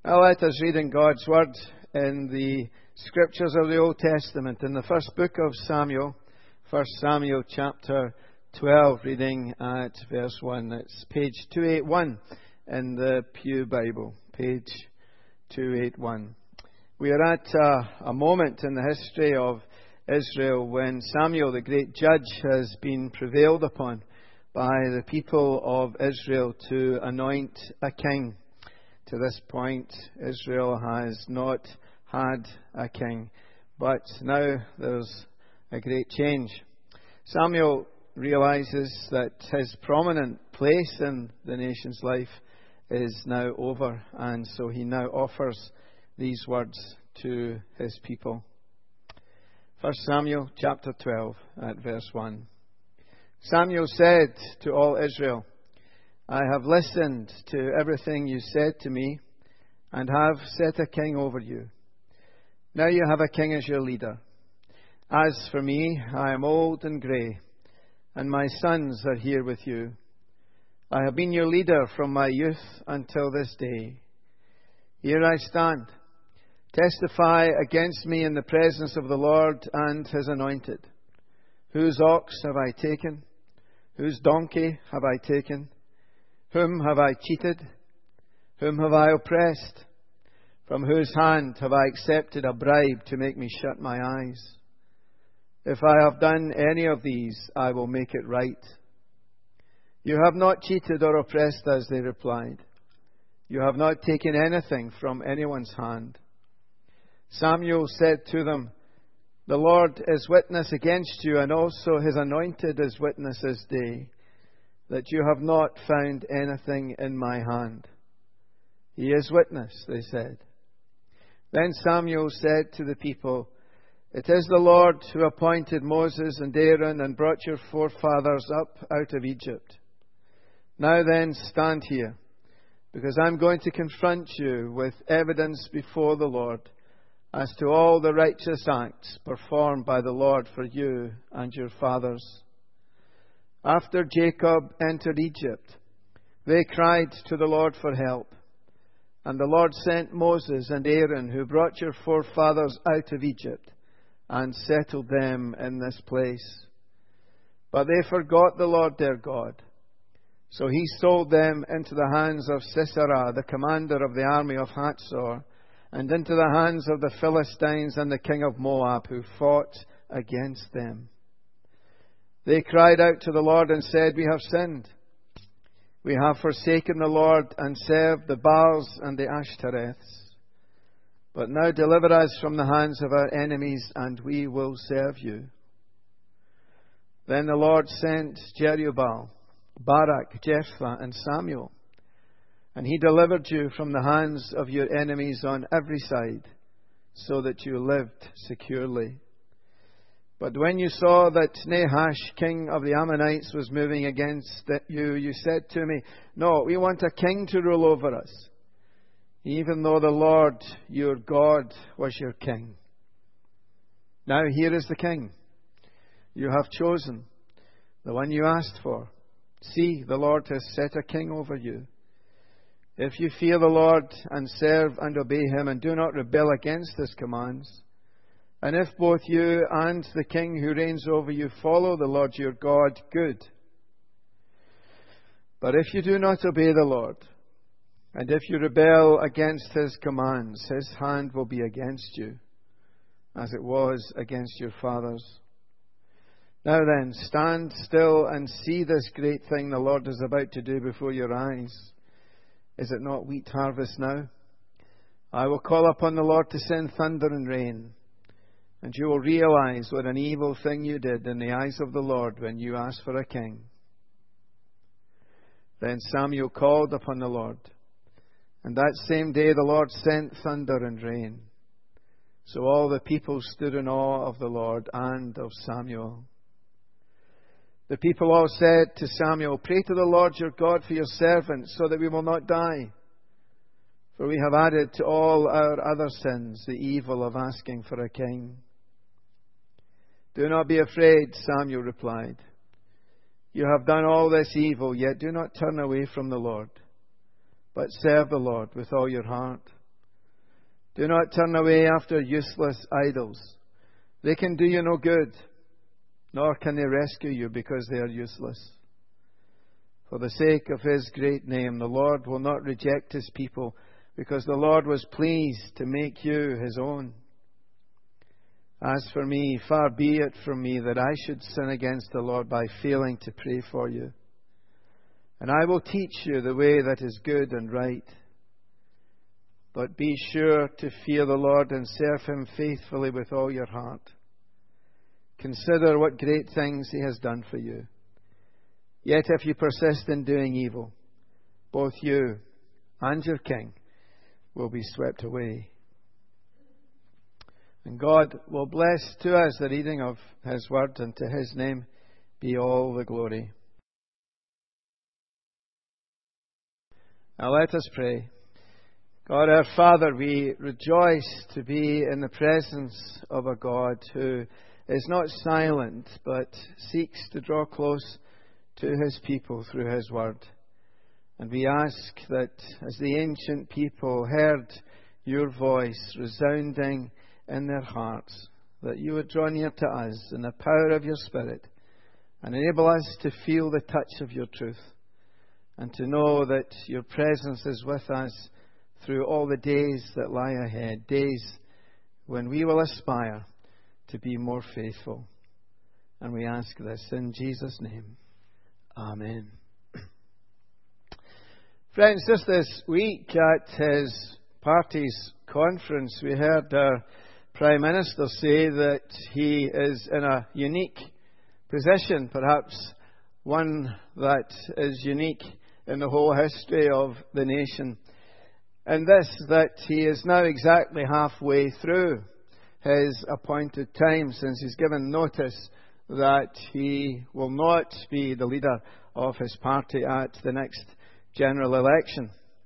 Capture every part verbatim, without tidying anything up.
Now let us read in God's Word in the Scriptures of the Old Testament, in the first book of Samuel, First Samuel chapter twelve, reading at verse one. It's page two eighty-one in the Pew Bible, page two eighty-one. We are at a, a moment in the history of Israel when Samuel, the great judge, has been prevailed upon by the people of Israel to anoint a king. To this point, Israel has not had a king, but now there's a great change. Samuel realizes that his prominent place in the nation's life is now over, and so he now offers these words to his people. First Samuel chapter twelve at verse one. Samuel said to all Israel, I have listened to everything you said to me, and have set a king over you. Now you have a king as your leader. As for me, I am old and grey, and my sons are here with you. I have been your leader from my youth until this day. Here I stand. Testify against me in the presence of the Lord and his anointed. Whose ox have I taken? Whose donkey have I taken? Whom have I cheated? Whom have I oppressed? From whose hand have I accepted a bribe to make me shut my eyes? If I have done any of these, I will make it right. You have not cheated or oppressed us, they replied. You have not taken anything from anyone's hand. Samuel said to them, The Lord is witness against you, and also his anointed is witness this day, that you have not found anything in my hand. He is witness, they said. Then Samuel said to the people, It is the Lord who appointed Moses and Aaron and brought your forefathers up out of Egypt. Now then, stand here, because I'm going to confront you with evidence before the Lord as to all the righteous acts performed by the Lord for you and your fathers. After Jacob entered Egypt, they cried to the Lord for help. And the Lord sent Moses and Aaron, who brought your forefathers out of Egypt, and settled them in this place. But they forgot the Lord their God. So he sold them into the hands of Sisera, the commander of the army of Hatzor, and into the hands of the Philistines and the king of Moab, who fought against them. They cried out to the Lord and said, We have sinned. We have forsaken the Lord and served the Baals and the Ashtoreths. But now deliver us from the hands of our enemies, and we will serve you. Then the Lord sent Jerubbaal, Barak, Jephthah, and Samuel, and he delivered you from the hands of your enemies on every side, so that you lived securely. But when you saw that Nahash, king of the Ammonites, was moving against you, you said to me, No, we want a king to rule over us, even though the Lord your God was your king. Now here is the king you have chosen, the one you asked for. See, the Lord has set a king over you. If you fear the Lord and serve and obey him, and do not rebel against his commands, and if both you and the king who reigns over you follow the Lord your God, good. But if you do not obey the Lord, and if you rebel against his commands, his hand will be against you, as it was against your fathers. Now then, stand still and see this great thing the Lord is about to do before your eyes. Is it not wheat harvest now? I will call upon the Lord to send thunder and rain, and you will realize what an evil thing you did in the eyes of the Lord when you asked for a king. Then Samuel called upon the Lord, and that same day the Lord sent thunder and rain. So all the people stood in awe of the Lord and of Samuel. The people all said to Samuel, Pray to the Lord your God for your servants, so that we will not die. For we have added to all our other sins the evil of asking for a king. Do not be afraid, Samuel replied. You have done all this evil, yet do not turn away from the Lord, but serve the Lord with all your heart. Do not turn away after useless idols. They can do you no good, nor can they rescue you because they are useless. For the sake of His great name, the Lord will not reject His people, because the Lord was pleased to make you His own. As for me, far be it from me that I should sin against the Lord by failing to pray for you. And I will teach you the way that is good and right. But be sure to fear the Lord and serve Him faithfully with all your heart. Consider what great things He has done for you. Yet if you persist in doing evil, both you and your king will be swept away. And God will bless to us the reading of His word, and to His name be all the glory. Now let us pray. God our Father, we rejoice to be in the presence of a God who is not silent, but seeks to draw close to His people through His word. And we ask that as the ancient people heard your voice resounding in their hearts, that you would draw near to us in the power of your Spirit and enable us to feel the touch of your truth and to know that your presence is with us through all the days that lie ahead, days when we will aspire to be more faithful. And we ask this in Jesus' name. Amen. Friends, just this week at his party's conference, we heard our Prime Minister say that he is in a unique position, perhaps one that is unique in the whole history of the nation. And this, that he is now exactly halfway through his appointed time, since he's given notice that he will not be the leader of his party at the next general election.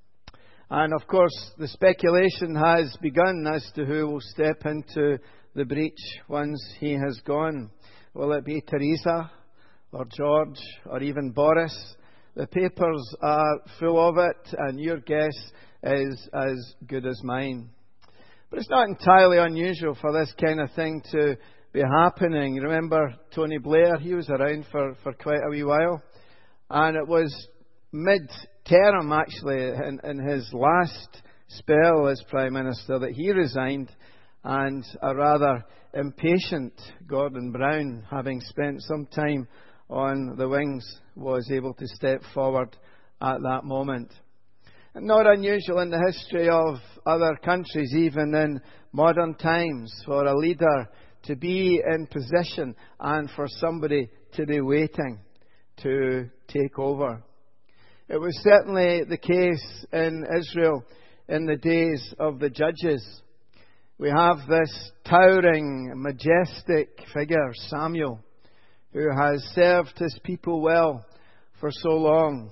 And of course, the speculation has begun as to who will step into the breach once he has gone. Will it be Theresa, or George, or even Boris? The papers are full of it, and your guess is as good as mine. But it's not entirely unusual for this kind of thing to be happening. Remember Tony Blair? He was around for, for quite a wee while. And it was mid-term, actually, in, in his last spell as Prime Minister, that he resigned, and a rather impatient Gordon Brown, having spent some time on the wings, was able to step forward at that moment. And not unusual in the history of other countries, even in modern times, for a leader to be in position and for somebody to be waiting to take over. It was certainly the case in Israel in the days of the judges. We have this towering, majestic figure, Samuel, who has served his people well for so long.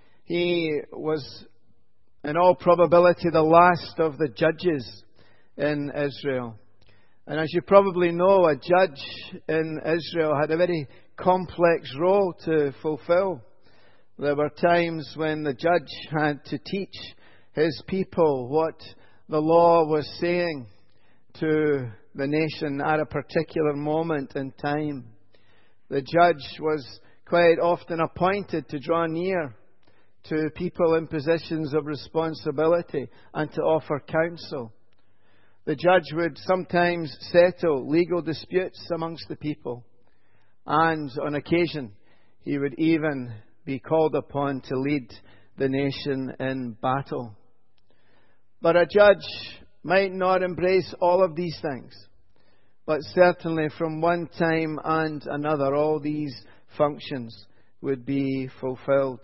He was, in all probability, the last of the judges in Israel. And as you probably know, a judge in Israel had a very complex role to fulfill. There were times when the judge had to teach his people what the law was saying to the nation at a particular moment in time. The judge was quite often appointed to draw near to people in positions of responsibility and to offer counsel. The judge would sometimes settle legal disputes amongst the people, and on occasion he would even be called upon to lead the nation in battle. But a judge might not embrace all of these things, but certainly from one time and another all these functions would be fulfilled.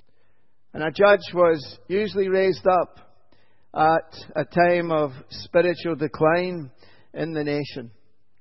And a judge was usually raised up at a time of spiritual decline in the nation.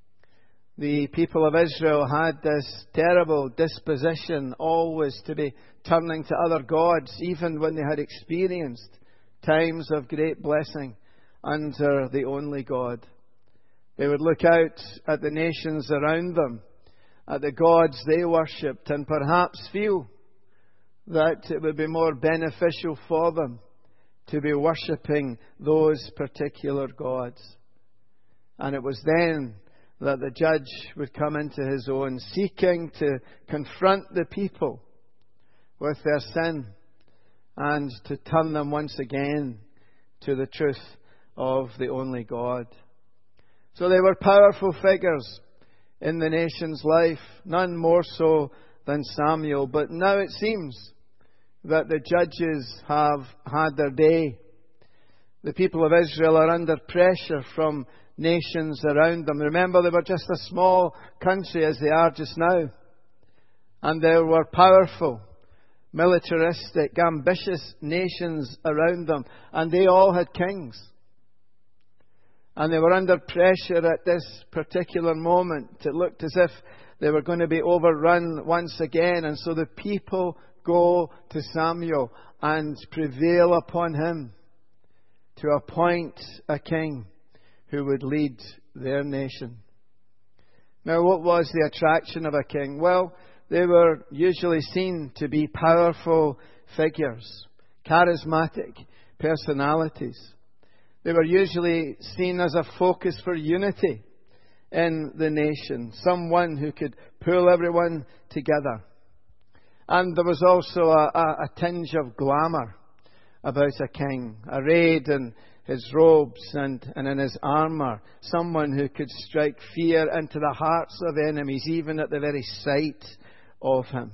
The people of Israel had this terrible disposition always to be turning to other gods, even when they had experienced times of great blessing under the only God. They would look out at the nations around them, at the gods they worshipped, and perhaps feel that it would be more beneficial for them to be worshipping those particular gods. And it was then that the judge would come into his own, seeking to confront the people with their sin and to turn them once again to the truth of the only God. So they were powerful figures in the nation's life, none more so than Samuel. But now it seems that the judges have had their day. The people of Israel are under pressure from nations around them. Remember, they were just a small country as they are just now. And there were powerful, militaristic, ambitious nations around them. And they all had kings. And they were under pressure at this particular moment. It looked as if they were going to be overrun once again. And so the people go to Samuel and prevail upon him to appoint a king who would lead their nation. Now, what was the attraction of a king? Well, they were usually seen to be powerful figures, charismatic personalities. They were usually seen as a focus for unity in the nation, someone who could pull everyone together. And there was also a, a, a tinge of glamour about a king, arrayed in his robes and, and in his armour, someone who could strike fear into the hearts of enemies, even at the very sight of him.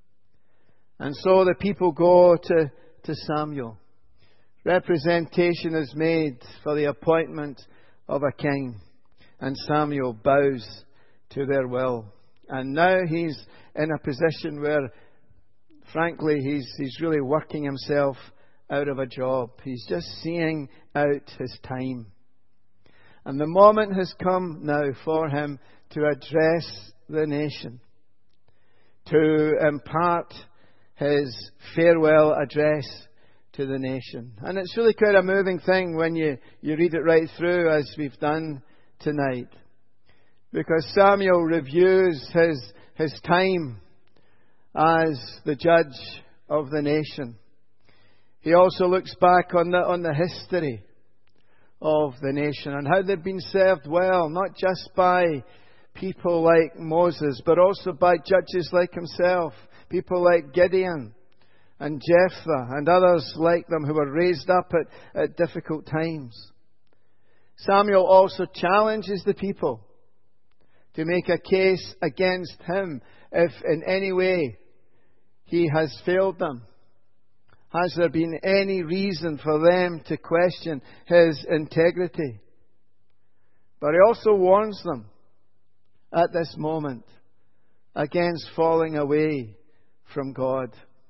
And so the people go to, to Samuel. Representation is made for the appointment of a king, and Samuel bows to their will. And now he's in a position where, frankly, he's, he's really working himself out of a job. He's just seeing out his time. And the moment has come now for him to address the nation, to impart his farewell address to the nation. And it's really quite a moving thing when you, you read it right through, as we've done tonight. Because Samuel reviews his, his time as the judge of the nation. He also looks back on the, on the history of the nation and how they've been served well, not just by people like Moses, but also by judges like himself, people like Gideon and Jephthah and others like them who were raised up at, at difficult times. Samuel also challenges the people to make a case against him if in any way he has failed them. Has there been any reason for them to question his integrity? But he also warns them at this moment against falling away from God,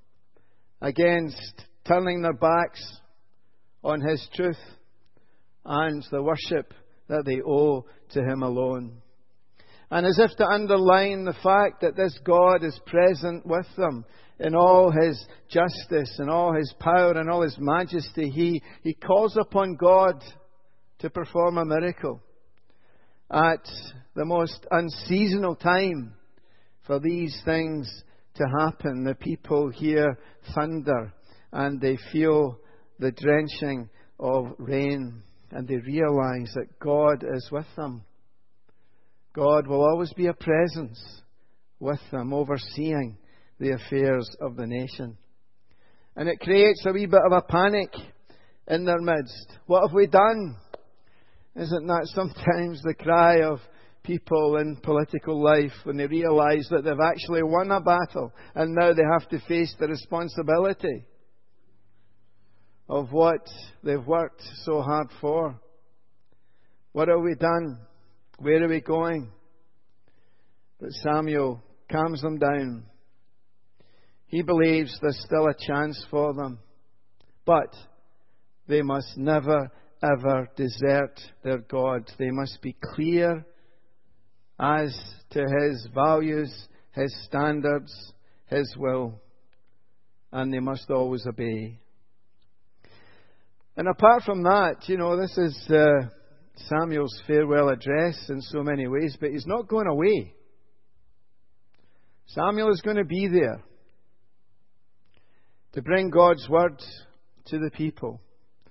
against turning their backs on his truth and the worship that they owe to him alone. And as if to underline the fact that this God is present with them in all his justice and all his power and all his majesty, he, he calls upon God to perform a miracle at the most unseasonal time for these things to happen. The people hear thunder and they feel the drenching of rain, and they realize that God is with them. God will always be a presence with them, overseeing the affairs of the nation. And it creates a wee bit of a panic in their midst. What have we done? Isn't that sometimes the cry of people in political life when they realize that they've actually won a battle and now they have to face the responsibility of what they've worked so hard for? What have we done? Where are we going? But Samuel calms them down. He believes there's still a chance for them. But they must never, ever desert their God. They must be clear as to his values, his standards, his will. And they must always obey. And apart from that, you know, this is uh, Samuel's farewell address in so many ways, but he's not going away. Samuel is going to be there to bring God's word to the people.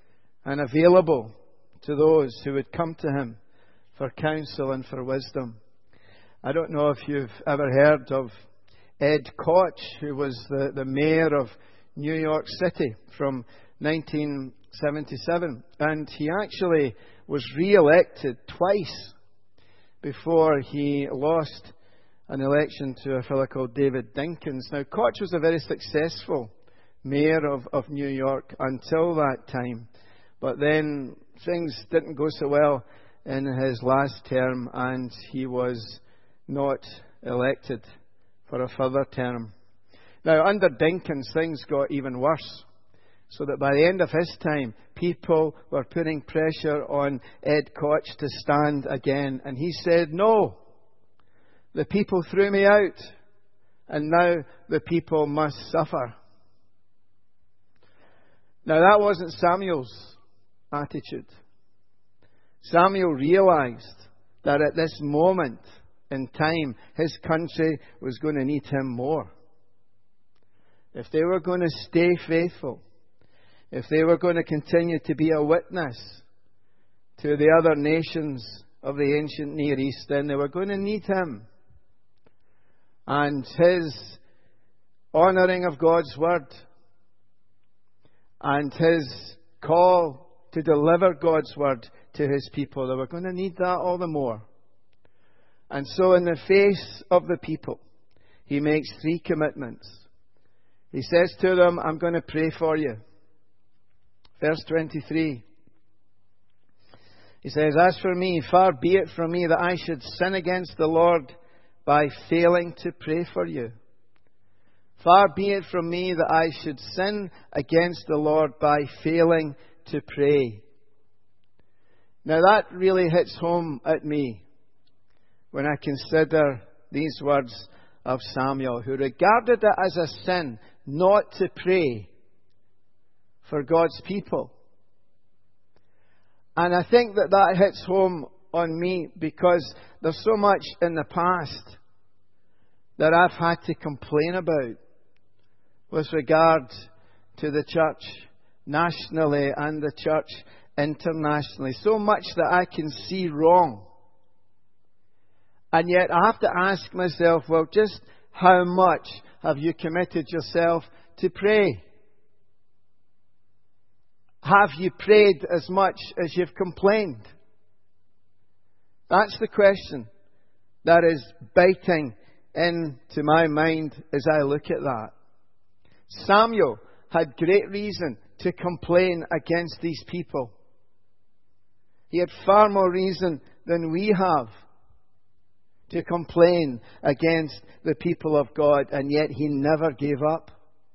and available to those who would come to him for counsel and for wisdom. I don't know if you've ever heard of Ed Koch, who was the, the mayor of New York City from nineteen seventy-seven. And he actually was re-elected twice before he lost an election to a fellow called David Dinkins. Now, Koch was a very successful mayor of, of New York until that time. But then things didn't go so well in his last term, and he was not elected for a further term. Now, under Dinkins, things got even worse. So that by the end of his time, people were putting pressure on Ed Koch to stand again. And he said, no, the people threw me out, and now the people must suffer. Now, that wasn't Samuel's attitude. Samuel realized that at this moment in time, his country was going to need him more. If they were going to stay faithful, if they were going to continue to be a witness to the other nations of the ancient Near East, then they were going to need him. And his honouring of God's word and his call to deliver God's word to his people, they were going to need that all the more. And so in the face of the people, he makes three commitments. He says to them, I'm going to pray for you. Verse twenty-three. He says, as for me, far be it from me that I should sin against the Lord by failing to pray for you. Far be it from me that I should sin against the Lord by failing to pray. Now that really hits home at me when I consider these words of Samuel, who regarded it as a sin not to pray for God's people. And I think that that hits home on me because there's so much in the past that I've had to complain about with regard to the church nationally and the church internationally. So much that I can see wrong. And yet I have to ask myself, well, just how much have you committed yourself to pray? Have you prayed as much as you've complained? That's the question that is biting into my mind as I look at that. Samuel had great reason to complain against these people. He had far more reason than we have to complain against the people of God, and yet he never gave up.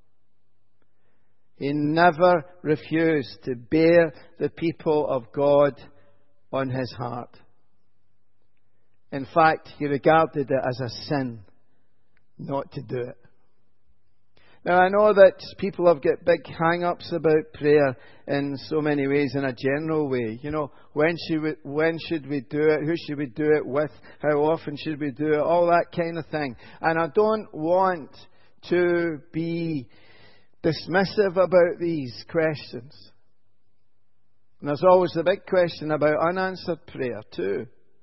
He never refused to bear the people of God on his heart. In fact, he regarded it as a sin not to do it. Now, I know that people have got big hang-ups about prayer in so many ways, in a general way. You know, when should we, when should we do it? Who should we do it with? How often should we do it? All that kind of thing. And I don't want to be dismissive about these questions. And there's always the big question about unanswered prayer too.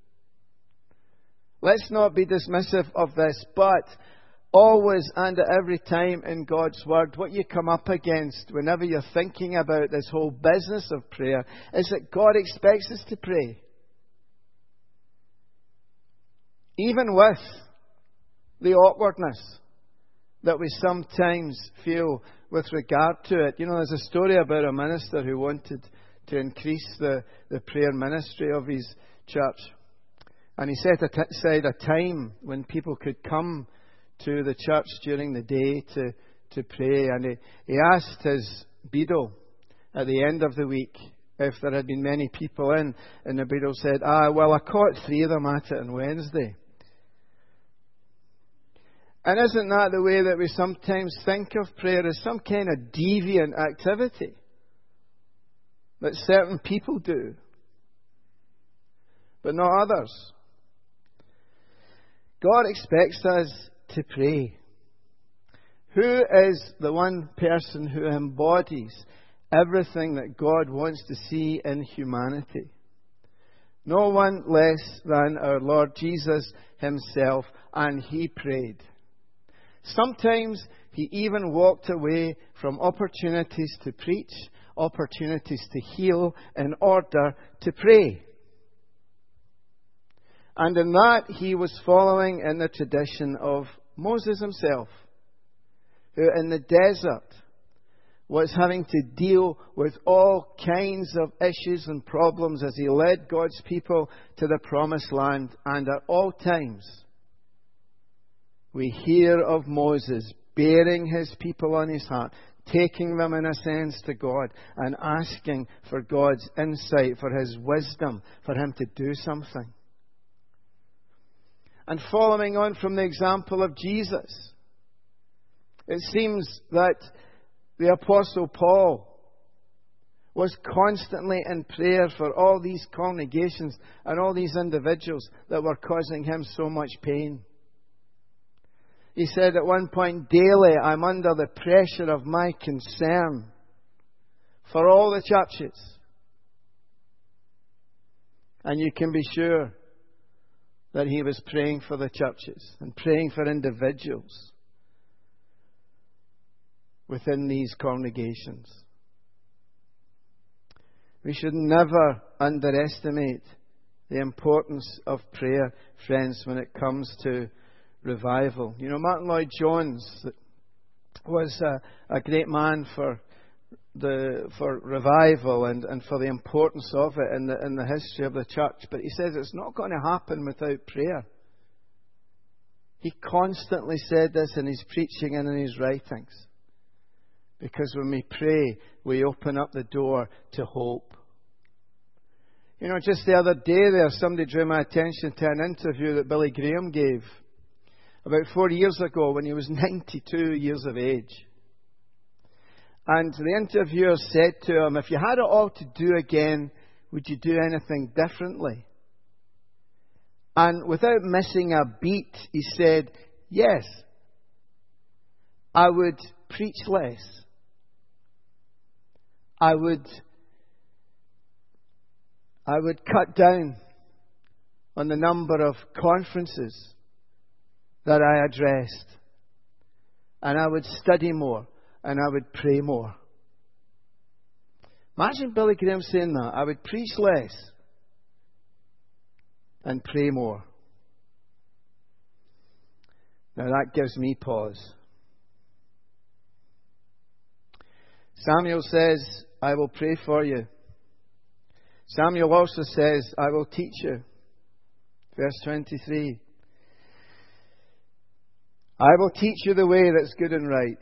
Let's not be dismissive of this, but always and at every time in God's Word, what you come up against whenever you're thinking about this whole business of prayer is that God expects us to pray. Even with the awkwardness that we sometimes feel with regard to it. You know, there's a story about a minister who wanted to increase the, the prayer ministry of his church. And he set aside a time when people could come to the church during the day to, to pray. And he, he asked his beadle at the end of the week if there had been many people in. And the beadle said, ah, well, I caught three of them at it on Wednesday. And isn't that the way that we sometimes think of prayer as some kind of deviant activity that certain people do, but not others? God expects us to pray. Who is the one person who embodies everything that God wants to see in humanity. No one less than our Lord Jesus himself, and he prayed. Sometimes he even walked away from opportunities to preach, opportunities to heal, in order to pray. And in that, he was following in the tradition of Moses himself, who in the desert was having to deal with all kinds of issues and problems as he led God's people to the promised land. And at all times, we hear of Moses bearing his people on his heart, taking them in a sense to God and asking for God's insight, for his wisdom, for him to do something. And following on from the example of Jesus, it seems that the Apostle Paul was constantly in prayer for all these congregations and all these individuals that were causing him so much pain. He said at one point, daily I'm under the pressure of my concern for all the churches. And you can be sure that he was praying for the churches and praying for individuals within these congregations. We should never underestimate the importance of prayer, friends, when it comes to revival. You know, Martin Lloyd-Jones was a, a great man for the for revival and, and for the importance of it in the in the history of the church. But he says it's not going to happen without prayer. He constantly said this in his preaching and in his writings. Because when we pray, we open up the door to hope. You know, just the other day there, somebody drew my attention to an interview that Billy Graham gave about four years ago when he was ninety-two years of age. And the interviewer said to him, if you had it all to do again, would you do anything differently? And without missing a beat, he said, yes, I would preach less. I would, I would cut down on the number of conferences that I addressed. And I would study more. And I would pray more. Imagine Billy Graham saying that. I would preach less and pray more. Now that gives me pause. Samuel says, I will pray for you. Samuel also says, I will teach you. Verse twenty-three. I will teach you the way that's good and right.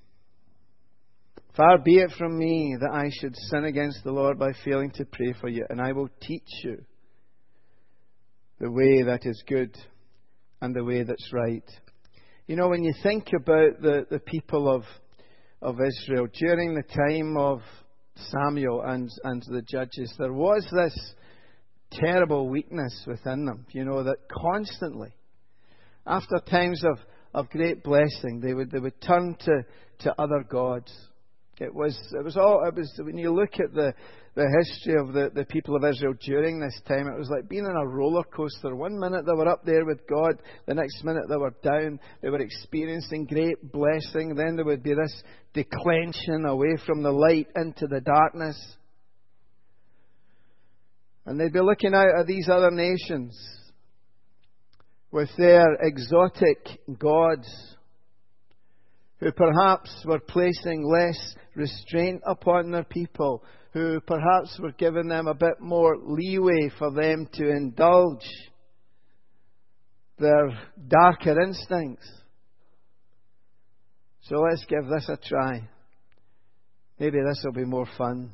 Far be it from me that I should sin against the Lord by failing to pray for you, and I will teach you the way that is good and the way that's right. You know, when you think about the, the people of of Israel during the time of Samuel and, and the judges, there was this terrible weakness within them, you know, that constantly, after times of, of great blessing, they would they would turn to, to other gods. It was it was all it was when you look at the, the history of the, the people of Israel during this time, it was like being in a roller coaster. One minute they were up there with God, the next minute they were down. They were experiencing great blessing. Then there would be this declension away from the light into the darkness. And they'd be looking out at these other nations with their exotic gods, who perhaps were placing less restraint upon their people, who perhaps were giving them a bit more leeway for them to indulge their darker instincts. So let's give this a try. Maybe this will be more fun.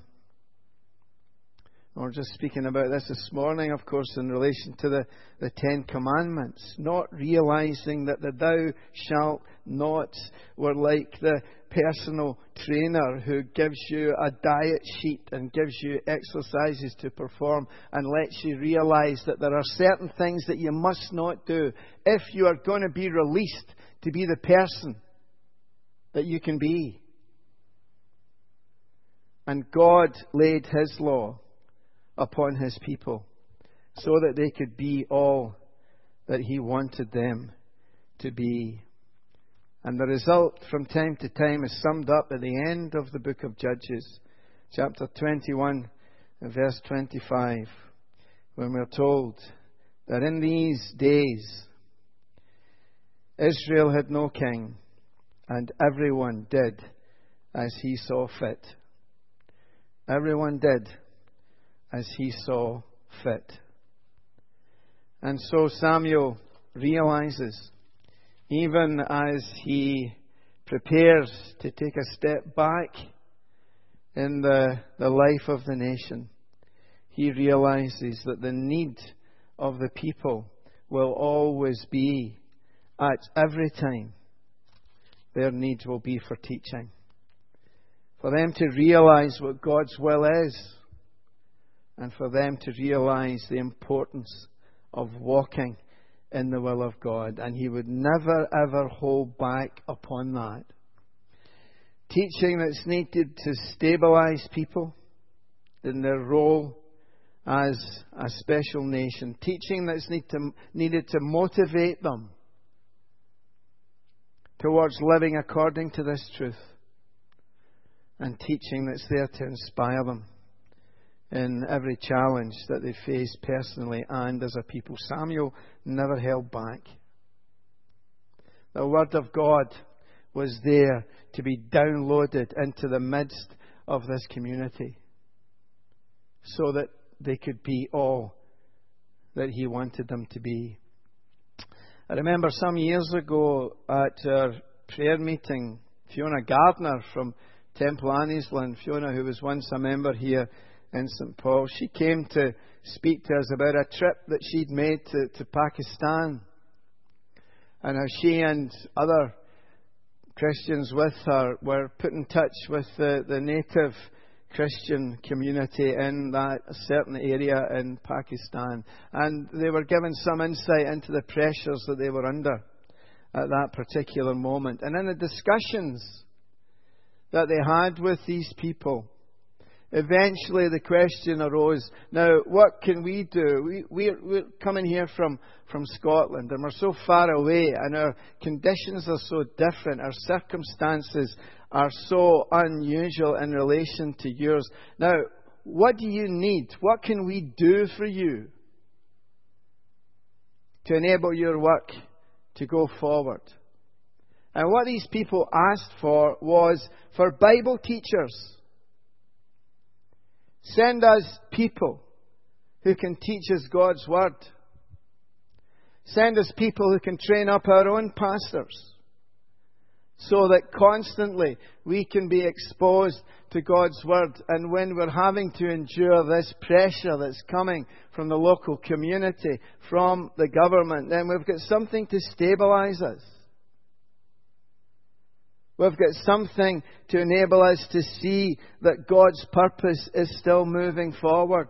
We're just speaking about this this morning, of course, in relation to the, the Ten Commandments. Not realizing that the thou shalt not were like the personal trainer who gives you a diet sheet and gives you exercises to perform and lets you realize that there are certain things that you must not do if you are going to be released to be the person that you can be. And God laid His law upon His people so that they could be all that He wanted them to be. And the result from time to time is summed up at the end of the book of Judges, chapter twenty-one and verse twenty-five, when we're told that in these days Israel had no king, and everyone did as he saw fit. Everyone did as he saw fit. And so Samuel realizes, even as he prepares to take a step back in the, the life of the nation, he realizes that the need of the people will always be, at every time, their need will be for teaching. For them to realize what God's will is, and for them to realize the importance of walking in the will of God. And he would never ever hold back upon that. Teaching that's needed to stabilize people in their role as a special nation. Teaching that's need to, needed to motivate them towards living according to this truth. And teaching that's there to inspire them in every challenge that they face personally and as a people. Samuel never held back. The Word of God was there to be downloaded into the midst of this community so that they could be all that He wanted them to be. I remember some years ago at our prayer meeting, Fiona Gardner from Temple Annisland, Fiona who was once a member here in Saint Paul, she came to speak to us about a trip that she'd made to, to Pakistan, and how she and other Christians with her were put in touch with the, the native Christian community in that certain area in Pakistan, and they were given some insight into the pressures that they were under at that particular moment. And in the discussions that they had with these people, eventually the question arose, now what can we do? We, we're, we're coming here from, from Scotland, and we're so far away, and our conditions are so different, our circumstances are so unusual in relation to yours. Now, what do you need? What can we do for you to enable your work to go forward? And what these people asked for was for Bible teachers. Send us people who can teach us God's Word. Send us people who can train up our own pastors, so that constantly we can be exposed to God's Word. And when we're having to endure this pressure that's coming from the local community, from the government, then we've got something to stabilize us. We've got something to enable us to see that God's purpose is still moving forward.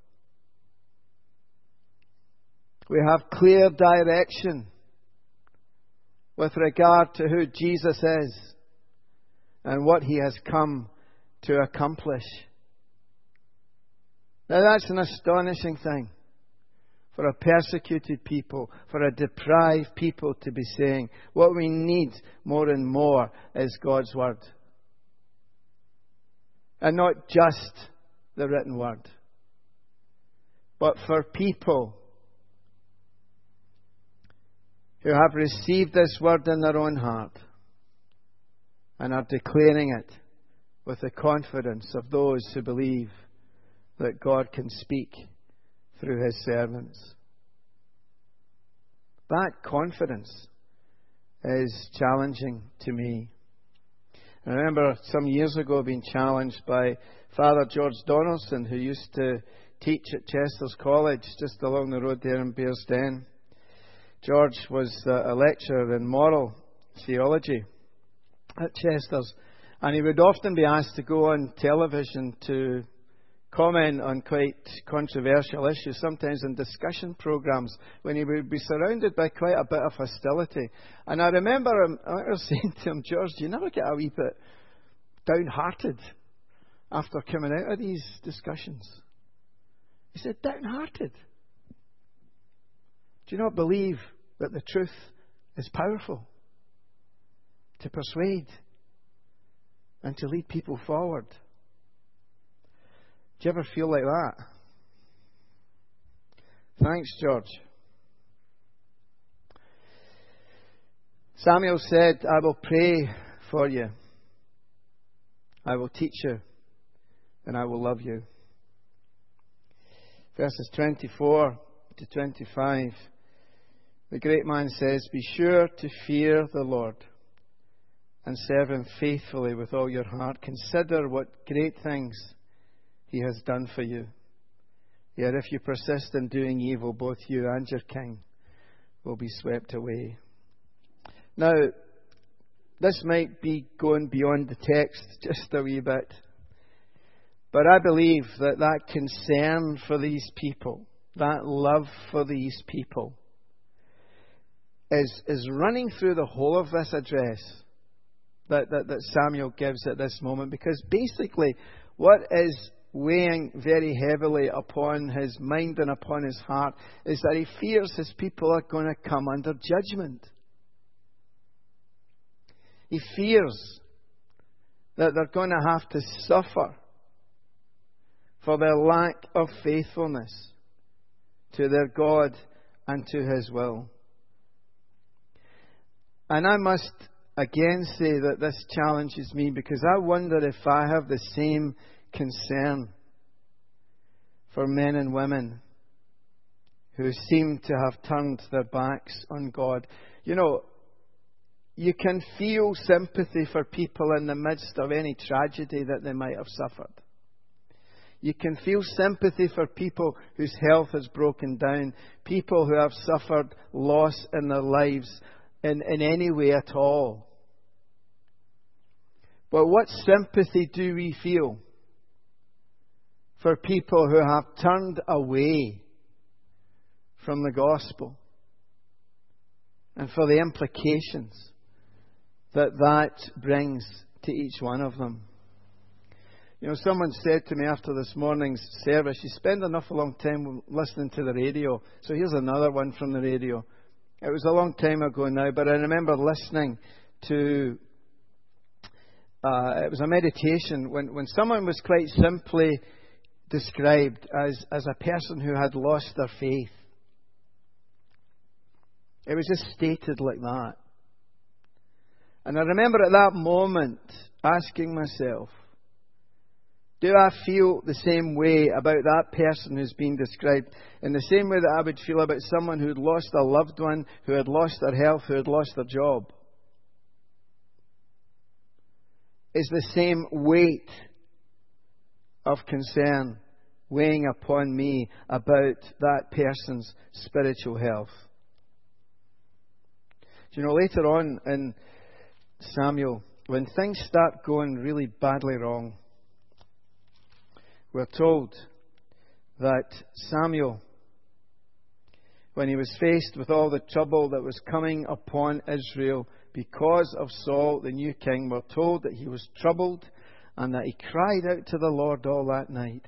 We have clear direction with regard to who Jesus is and what He has come to accomplish. Now that's an astonishing thing for a persecuted people, for a deprived people to be saying, what we need more and more is God's Word. And not just the written Word, but for people who have received this Word in their own heart and are declaring it with the confidence of those who believe that God can speak through His servants. That confidence is challenging to me. I remember some years ago being challenged by Father George Donaldson, who used to teach at Chester's College just along the road there in Bearsden. George was a lecturer in moral theology at Chester's, and he would often be asked to go on television to comment on quite controversial issues, sometimes in discussion programs, when he would be surrounded by quite a bit of hostility. And I remember him, I remember saying to him, George, do you never get a wee bit downhearted after coming out of these discussions? He said, downhearted. Do you not believe that the truth is powerful to persuade and to lead people forward? Do you ever feel like that? Thanks, George. Samuel said, I will pray for you. I will teach you, and I will love you. Verses twenty-four to twenty-five. The great man says, be sure to fear the Lord and serve Him faithfully with all your heart. Consider what great things He has done for you. Yet if you persist in doing evil, both you and your king will be swept away. Now, this might be going beyond the text just a wee bit. But I believe that that concern for these people, that love for these people, is, is running through the whole of this address that, that, that Samuel gives at this moment. Because basically, what is weighing very heavily upon his mind and upon his heart is that he fears his people are going to come under judgment. He fears that they're going to have to suffer for their lack of faithfulness to their God and to His will. And I must again say that this challenges me, because I wonder if I have the same concern for men and women who seem to have turned their backs on God. You know, you can feel sympathy for people in the midst of any tragedy that they might have suffered. You can feel sympathy for people whose health has broken down, people who have suffered loss in their lives in, in any way at all. But what sympathy do we feel for people who have turned away from the gospel and for the implications that that brings to each one of them? You know, someone said to me after this morning's service, you spend enough a long time listening to the radio. So here's another one from the radio. It was a long time ago now, but I remember listening to, uh, it was a meditation when, when someone was quite simply described as, as a person who had lost their faith. It was just stated like that. And I remember at that moment asking myself, do I feel the same way about that person who's been described, in the same way that I would feel about someone who had lost a loved one, who had lost their health, who had lost their job? Is the same weight of concern weighing upon me about that person's spiritual health? Do you know, later on in Samuel, when things start going really badly wrong, we're told that Samuel, when he was faced with all the trouble that was coming upon Israel because of Saul, the new king, we're told that he was troubled and that he cried out to the Lord all that night.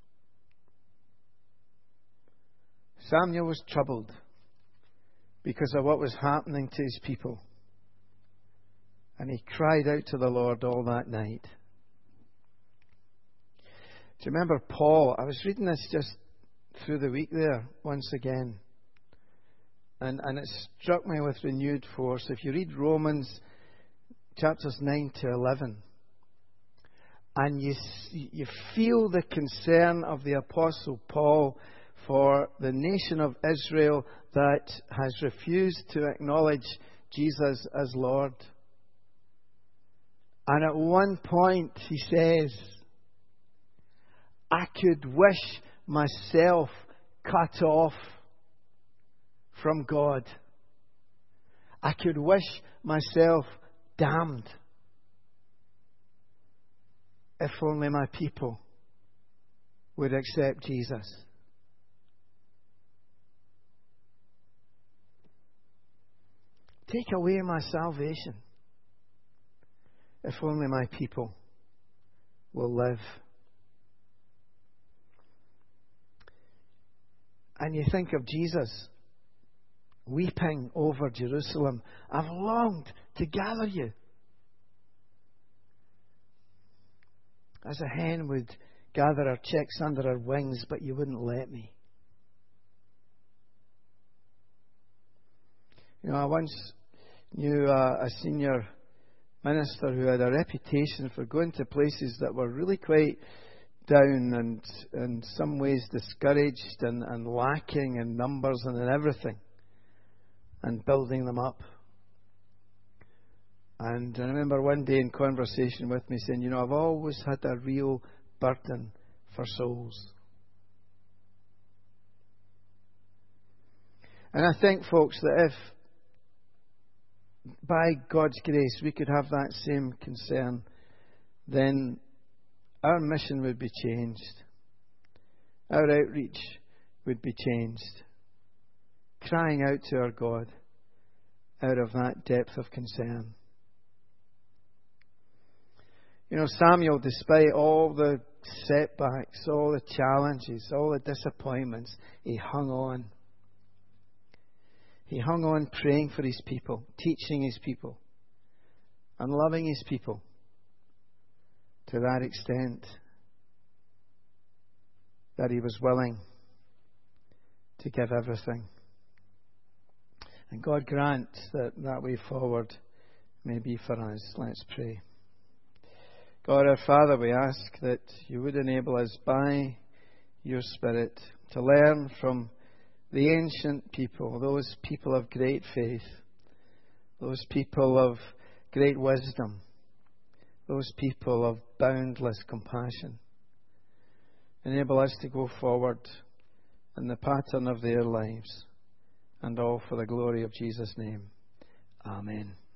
Samuel was troubled because of what was happening to his people. And he cried out to the Lord all that night. Do you remember Paul? I was reading this just through the week there once again. And, and it struck me with renewed force. If you read Romans chapters nine to eleven, and you, you feel the concern of the Apostle Paul for the nation of Israel that has refused to acknowledge Jesus as Lord. And at one point he says, I could wish myself cut off from God. I could wish myself damned if only my people would accept Jesus. Take away my salvation if only my people will live And you think of Jesus weeping over Jerusalem. I've longed to gather you. As a hen would gather her chicks under her wings, but you wouldn't let me. You know, I once knew a, a senior minister who had a reputation for going to places that were really quite down and in some ways discouraged and, and lacking in numbers and in everything, and building them up. And I remember one day in conversation with me saying, you know, I've always had a real burden for souls. And I think, folks, that if by God's grace we could have that same concern, then our mission would be changed. Our outreach would be changed. Crying out to our God out of that depth of concern. You know, Samuel, despite all the setbacks, all the challenges, all the disappointments, he hung on. He hung on praying for his people, teaching his people, and loving his people to that extent that he was willing to give everything. And God grant that that way forward may be for us. Let's pray. God our Father, we ask that you would enable us by your Spirit to learn from the ancient people, those people of great faith, those people of great wisdom, those people of boundless compassion. Enable us to go forward in the pattern of their lives, and all for the glory of Jesus' name. Amen.